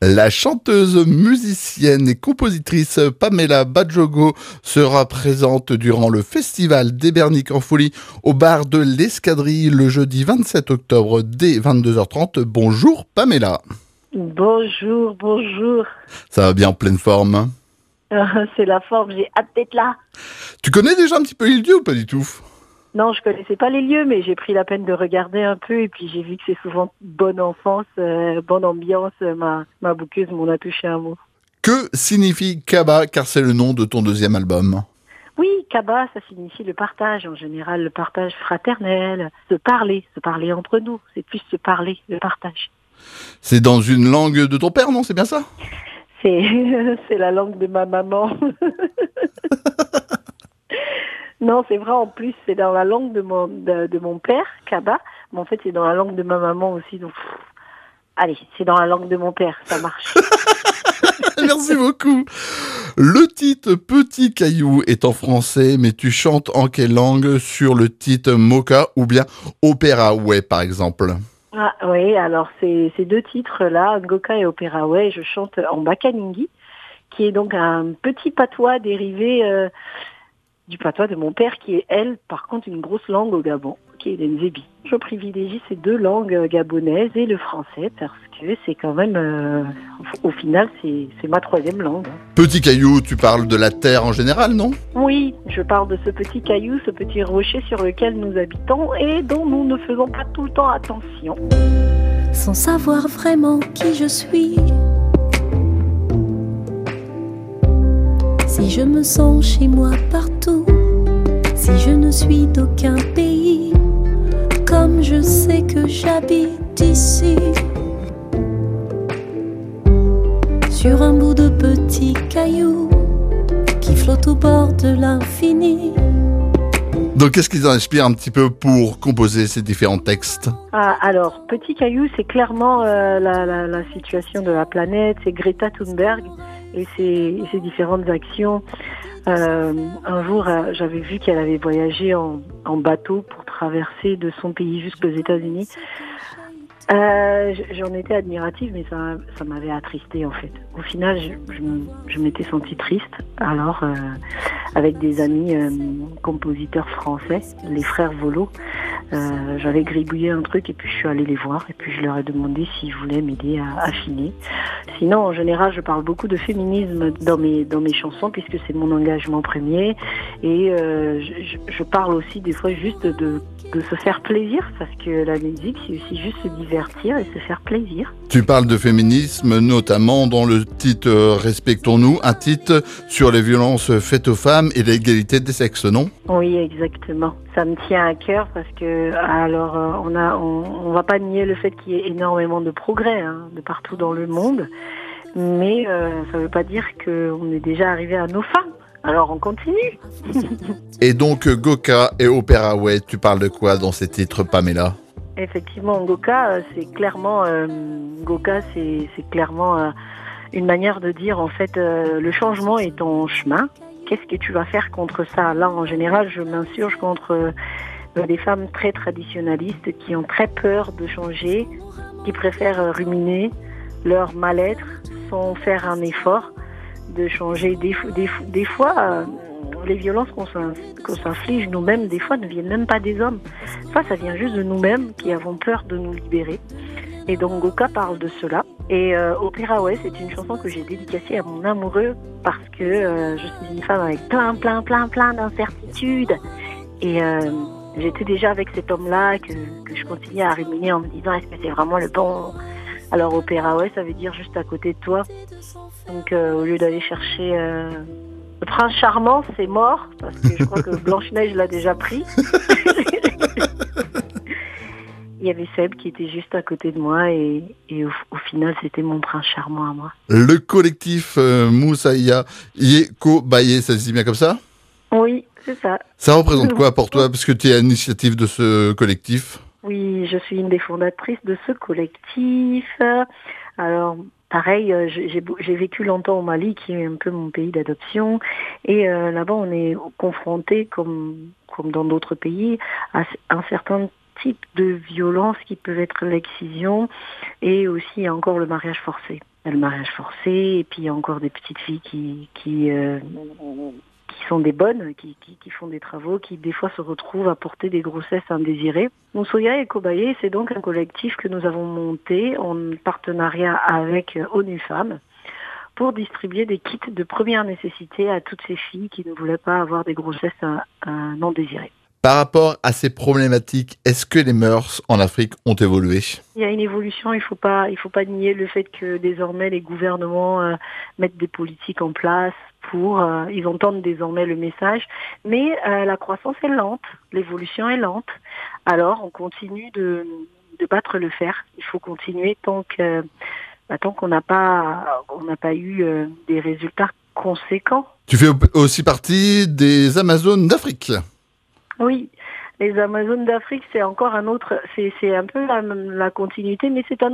La chanteuse, musicienne et compositrice Pamela Badjogo sera présente durant le festival d'Ebernic en folie au bar de l'Escadrille le jeudi 27 octobre dès 22h30. Bonjour Pamela. Bonjour, bonjour. Ça va bien en pleine forme? C'est la forme, j'ai hâte d'être là. Tu connais déjà un petit peu l'île-dieu ou pas du tout? Non, je connaissais pas les lieux, mais j'ai pris la peine de regarder un peu et puis j'ai vu que c'est souvent bonne enfance, bonne ambiance. Ma bouqueuse m'en a touché un mot. Que signifie Kaba, car c'est le nom de ton deuxième album? Oui, Kaba, ça signifie le partage, en général, le partage fraternel, se parler entre nous, c'est plus se parler, le partage. C'est dans une langue de ton père, non? C'est bien ça? C'est la langue de ma maman. Non, c'est vrai, en plus, c'est dans la langue de mon père, Kaba, mais en fait, c'est dans la langue de ma maman aussi, donc... Allez, c'est dans la langue de mon père, ça marche. Merci beaucoup. Le titre Petit Caillou est en français, mais tu chantes en quelle langue sur le titre Moka ou bien Opéra Way, par exemple? Ah oui, alors ces deux titres-là, Ngoka et Opéra Way, je chante en bakaningi, qui est donc un petit patois dérivé du patois de mon père, qui est, elle, par contre, une grosse langue au Gabon, qui est l'Nzebi. Je privilégie ces deux langues gabonaises et le français, parce que c'est quand même, au final, c'est ma troisième langue. Petit Caillou, tu parles de la terre en général, non? Oui, je parle de ce petit caillou, ce petit rocher sur lequel nous habitons et dont nous ne faisons pas tout le temps attention. Sans savoir vraiment qui je suis, si je me sens chez moi partout, si je ne suis d'aucun pays, comme je sais que j'habite ici, sur un bout de petit caillou qui flotte au bord de l'infini. Donc qu'est-ce qui t'inspire un petit peu pour composer ces différents textes? Alors, Petit Caillou, c'est clairement la situation de la planète, c'est Greta Thunberg et ses différentes actions. Un jour, j'avais vu qu'elle avait voyagé en bateau pour traverser de son pays jusqu'aux États-Unis. J'en étais admirative, mais ça m'avait attristée en fait. Au final, je m'étais sentie triste. Alors, avec des amis compositeurs français, les frères Volo, j'avais gribouillé un truc et puis je suis allée les voir et puis je leur ai demandé s'ils voulaient m'aider à affiner. Sinon, en général, je parle beaucoup de féminisme dans mes chansons puisque c'est mon engagement premier et je parle aussi des fois juste de se faire plaisir parce que la musique, c'est aussi juste se divertir et se faire plaisir. Tu parles de féminisme, notamment dans le titre Respectons-nous, un titre sur les violences faites aux femmes et l'égalité des sexes, non? Oui, exactement. Ça me tient à cœur parce que, alors, on va pas nier le fait qu'il y ait énormément de progrès de partout dans le monde, mais ça veut pas dire qu'on est déjà arrivé à nos fins. Alors on continue. Et donc Goka et Opéra Way, tu parles de quoi dans ces titres, Pamela? Effectivement, Goka, c'est clairement une manière de dire en fait le changement est en chemin. Qu'est-ce que tu vas faire contre ça? Là, en général, je m'insurge contre des femmes très traditionnalistes qui ont très peur de changer, qui préfèrent ruminer leur mal-être sans faire un effort de changer. Des fois, les violences qu'on s'inflige nous-mêmes, des fois, ne viennent même pas des hommes. Ça vient juste de nous-mêmes qui avons peur de nous libérer. Et donc, Goka parle de cela. Et Opéra Way, c'est une chanson que j'ai dédicacée à mon amoureux parce que je suis une femme avec plein d'incertitudes. Et j'étais déjà avec cet homme-là que je continuais à ruminer en me disant est-ce que c'est vraiment le bon? Alors, Opéra Way, ça veut dire juste à côté de toi. Donc, au lieu d'aller chercher le prince charmant, c'est mort, parce que je crois que Blanche-Neige l'a déjà pris. Il y avait Seb qui était juste à côté de moi, et au final, c'était mon prince charmant à moi. Le collectif Moussaïa Yeko Baye, ça se dit bien comme ça? Oui, c'est ça. Ça représente quoi pour toi, parce que tu es à l'initiative de ce collectif? Oui, je suis une des fondatrices de ce collectif. Alors, pareil, j'ai vécu longtemps au Mali, qui est un peu mon pays d'adoption, et là-bas on est confronté, comme dans d'autres pays, à un certain type de violence qui peuvent être l'excision et aussi encore le mariage forcé. le mariage forcé, et puis il y a encore des petites filles qui sont des bonnes, qui font des travaux, qui des fois se retrouvent à porter des grossesses indésirées. Moussoya et Kobaye, c'est donc un collectif que nous avons monté en partenariat avec ONU Femmes pour distribuer des kits de première nécessité à toutes ces filles qui ne voulaient pas avoir des grossesses non désirées. Par rapport à ces problématiques, est-ce que les mœurs en Afrique ont évolué ? Il y a une évolution, il faut pas nier le fait que désormais les gouvernements mettent des politiques en place ils entendent désormais le message, mais la croissance est lente, l'évolution est lente. Alors on continue de battre le fer. Il faut continuer tant qu'on n'a pas eu des résultats conséquents. Tu fais aussi partie des Amazones d'Afrique. Oui, les Amazones d'Afrique, c'est encore un autre, c'est un peu la continuité, mais c'est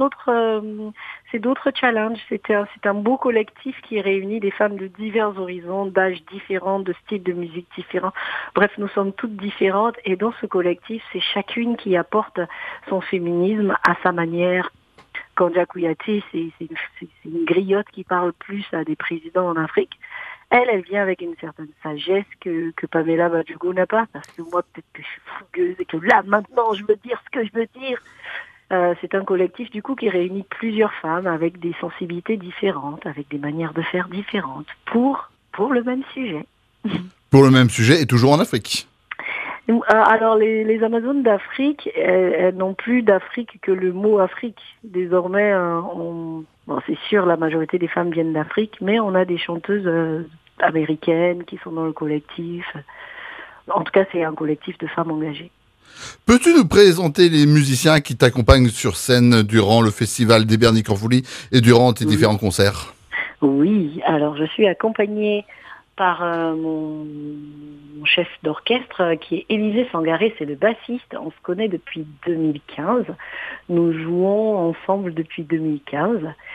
c'est d'autres challenges. C'est un beau collectif qui réunit des femmes de divers horizons, d'âges différents, de styles de musique différents. Bref, nous sommes toutes différentes, et dans ce collectif, c'est chacune qui apporte son féminisme à sa manière. Kanja Kouyaté, c'est une griotte qui parle plus à des présidents en Afrique. Elle vient avec une certaine sagesse que Pamela Badjogo n'a pas, parce que moi, peut-être que je suis fougueuse et que là, maintenant, je veux dire ce que je veux dire. C'est un collectif, du coup, qui réunit plusieurs femmes avec des sensibilités différentes, avec des manières de faire différentes, pour le même sujet. Pour le même sujet et toujours en Afrique. Alors, les Amazones d'Afrique, elles n'ont plus d'Afrique que le mot Afrique. Désormais, c'est sûr, la majorité des femmes viennent d'Afrique, mais on a des chanteuses américaines qui sont dans le collectif. En tout cas, c'est un collectif de femmes engagées. Peux-tu nous présenter les musiciens qui t'accompagnent sur scène durant le festival d'Ebernic en Folie et durant tes différents concerts ? Oui, alors je suis accompagnée par mon chef d'orchestre qui est Élisée Sangaré, c'est le bassiste. On se connaît depuis 2015. Nous jouons ensemble depuis 2015.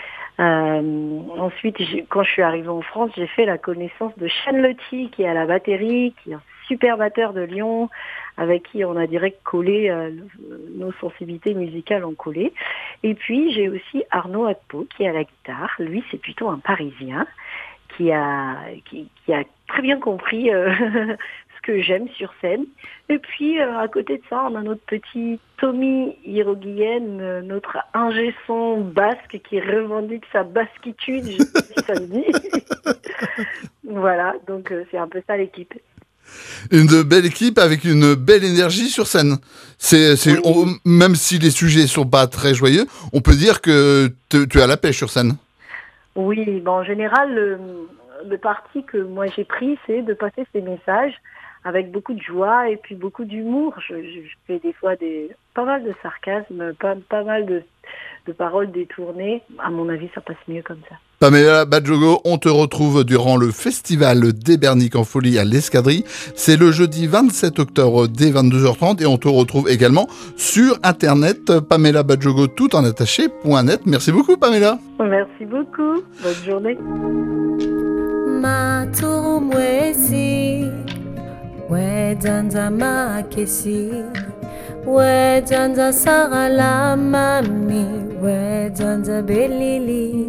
Ensuite, quand je suis arrivée en France, j'ai fait la connaissance de Shane Lotti qui est à la batterie, qui est un super batteur de Lyon, avec qui on a direct collé, nos sensibilités musicales ont collé. Et puis j'ai aussi Arnaud Akpo qui est à la guitare. Lui, c'est plutôt un Parisien qui a très bien compris ce que j'aime sur scène. Et puis à côté de ça, on a notre petit Tommy Hiroguyen, notre ingé son basque qui revendique sa basquitude, je sais pas si ça se dit. Voilà, donc c'est un peu ça l'équipe. Une belle équipe avec une belle énergie sur scène. Même si les sujets sont pas très joyeux, on peut dire que tu as la pêche sur scène. Oui, en général, le parti que moi j'ai pris, c'est de passer ces messages avec beaucoup de joie et puis beaucoup d'humour. Je fais des fois pas mal de sarcasme, pas mal de paroles détournées. À mon avis, ça passe mieux comme ça. Pamela Badjogo, on te retrouve durant le festival d'Ebernic en Folie à l'Escadrille. C'est le jeudi 27 octobre dès 22h30 et on te retrouve également sur internet Pamela Badjogo tout en attaché.net. Merci beaucoup Pamela. Merci beaucoup. Bonne journée. Wedanza makesi wedanza sarala mami wedanza belili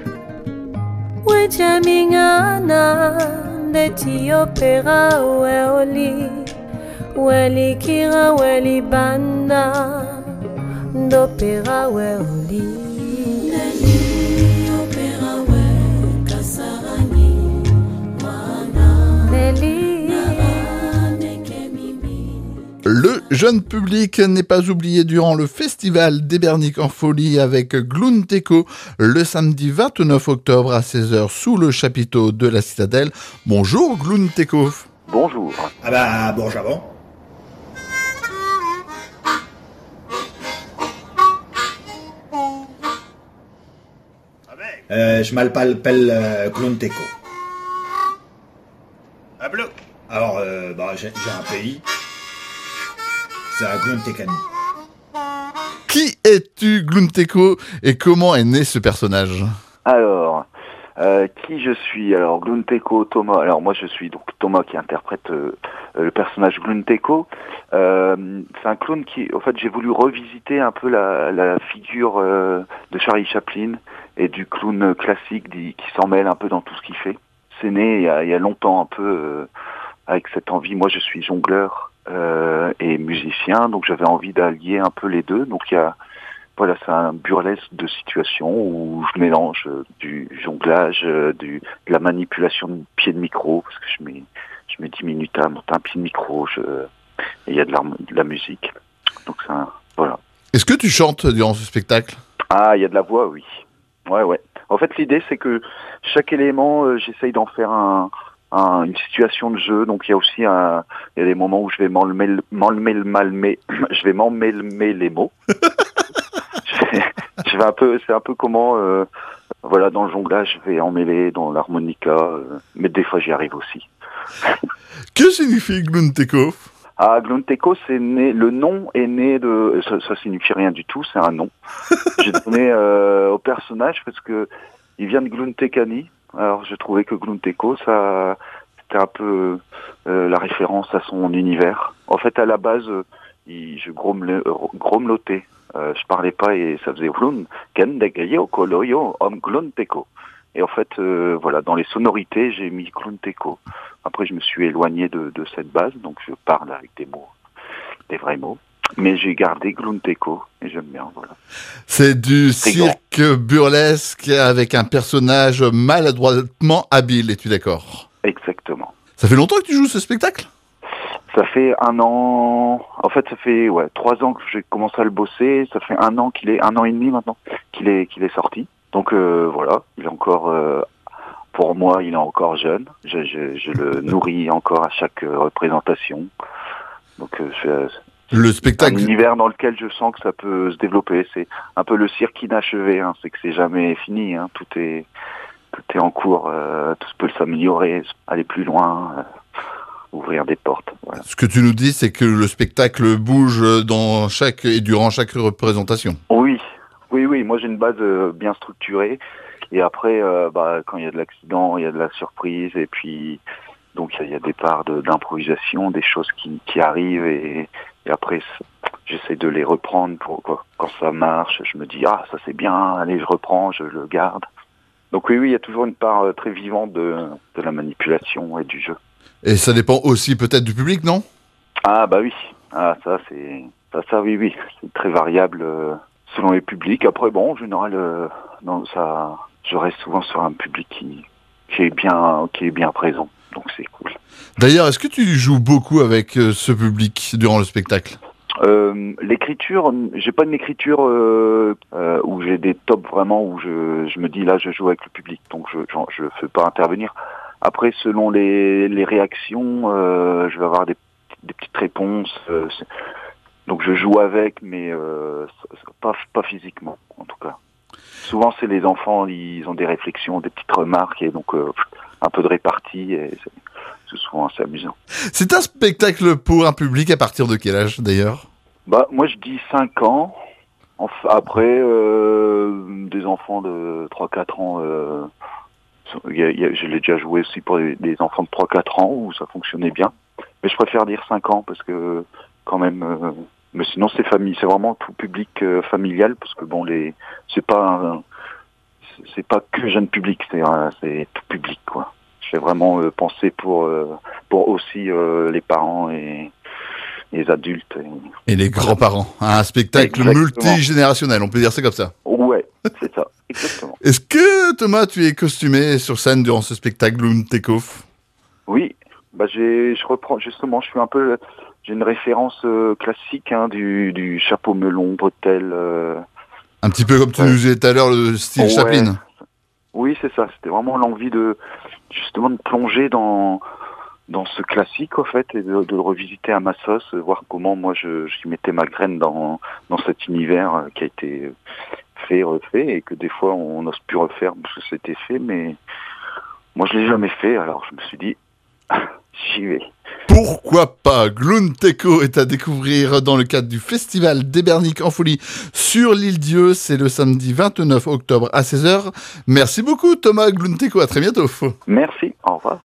wejamingana ndeti opera weoli weli kira weli banda ndopera weoli neli opera we kasarani wana neli. Le jeune public n'est pas oublié durant le festival d'Ebernic en Folie avec Glunteco le samedi 29 octobre à 16h sous le chapiteau de la Citadelle. Bonjour Glunteco. Bonjour. Ah bah bonjour avant. Je m'appelle Glunteco. À bloc. Alors, j'ai un pays. C'est à Gluntekani. Qui es-tu Glunteco et comment est né ce personnage ? Alors, qui je suis ? Alors, Glunteco, Thomas. Alors, moi, je suis donc Thomas qui interprète le personnage Glunteco. C'est un clown qui, en fait, j'ai voulu revisiter un peu la figure de Charlie Chaplin et du clown classique qui s'en mêle un peu dans tout ce qu'il fait. C'est né il y a longtemps un peu avec cette envie. Moi, je suis jongleur et musicien, donc j'avais envie d'allier un peu les deux. Donc voilà, c'est un burlesque de situation où je mélange du jonglage, de la manipulation de pied de micro, parce que je mets 10 minutes à monter un pied de micro, et il y a de la musique. Donc voilà. Est-ce que tu chantes durant ce spectacle? Ah, il y a de la voix, oui. Ouais. En fait, l'idée, c'est que chaque élément, j'essaye d'en faire une situation de jeu. Donc, il y a aussi il y a des moments où je vais je vais m'emmêler les mots. C'est un peu comment, voilà, dans le jonglage, je vais emmêler dans l'harmonica, mais des fois, j'y arrive aussi. Que signifie Glunteco? Ah, Glunteco, le nom est né de, ça signifie rien du tout, c'est un nom. J'ai donné au personnage parce que il vient de Gluntekani. Alors, je trouvais que Glunteco, c'était un peu la référence à son univers. En fait, à la base, je grommelotais. Je parlais pas et ça faisait Glun, Kendegayo, Koloyo, Glunteco. Et en fait, voilà, dans les sonorités, j'ai mis Glunteco. Après, je me suis éloigné de cette base, donc je parle avec des vrais mots. Mais j'ai gardé Glunteco et j'aime bien, voilà. C'est du cirque burlesque avec un personnage maladroitement habile, es-tu d'accord? Exactement. Ça fait longtemps que tu joues ce spectacle? Ça fait 1 an. En fait, ça fait 3 ans que j'ai commencé à le bosser. Ça fait 1 an 1 an et demi maintenant qu'il est sorti. Donc voilà, il est encore. Pour moi, il est encore jeune. Je le nourris encore à chaque représentation. Donc le spectacle, un univers dans lequel je sens que ça peut se développer. C'est un peu le cirque inachevé. Hein. C'est que c'est jamais fini. Hein. Tout est en cours. Tout peut s'améliorer, aller plus loin. Ouvrir des portes. Voilà. Ce que tu nous dis, c'est que le spectacle bouge durant chaque représentation. Oui. Moi, j'ai une base bien structurée. Et après, quand il y a de l'accident, il y a de la surprise. Et puis, donc, il y a des parts d'improvisation, des choses qui arrivent. Et après, j'essaie de les reprendre quand ça marche. Je me dis, ça c'est bien. Allez, je reprends, je le garde. Donc oui, il y a toujours une part très vivante de la manipulation et du jeu. Et ça dépend aussi peut-être du public, non? Ah bah oui, ça oui, c'est très variable selon les publics. Après en général, je reste souvent sur un public qui est bien présent, donc c'est cool. D'ailleurs, est-ce que tu joues beaucoup avec ce public durant le spectacle? L'écriture, j'ai pas une écriture où j'ai des tops vraiment où je me dis là je joue avec le public, donc je fais pas intervenir. Après, selon les réactions, je vais avoir des petites réponses. Donc je joue avec, mais pas physiquement, en tout cas. Souvent, c'est les enfants, ils ont des réflexions, des petites remarques, et donc un peu de répartie, et c'est souvent assez amusant. C'est un spectacle pour un public à partir de quel âge, d'ailleurs? Moi, je dis 5 ans. Après, des enfants de 3-4 ans... je l'ai déjà joué aussi pour des enfants de 3-4 ans où ça fonctionnait bien. Mais je préfère dire 5 ans parce que quand même... mais sinon c'est vraiment tout public familial parce que c'est pas que jeune public, c'est tout public quoi. Je fais vraiment penser pour aussi les parents et les adultes. Et les grands-parents. Un spectacle multigénérationnel, on peut dire ça comme ça. Ouais, c'est ça, exactement. Est-ce que, Thomas, tu es costumé sur scène durant ce spectacle Glunteco? Oui, je reprends, justement, j'ai une référence classique du chapeau melon, bretelle. Un petit peu comme tu nous disais tout à l'heure, le style Chaplin. Oui, c'est ça, c'était vraiment l'envie justement de plonger dans ce classique, en fait, et de le revisiter à ma sauce, voir comment moi j'y mettais ma graine dans cet univers qui a été fait, refait, et que des fois on n'ose plus refaire parce que c'était fait, mais moi je l'ai jamais fait, alors je me suis dit, j'y vais. Pourquoi pas? Glunteco est à découvrir dans le cadre du Festival d'Ebernic en folie sur l'Île-Dieu. C'est le samedi 29 octobre à 16h. Merci beaucoup Thomas Glunteco, à très bientôt. Merci, au revoir.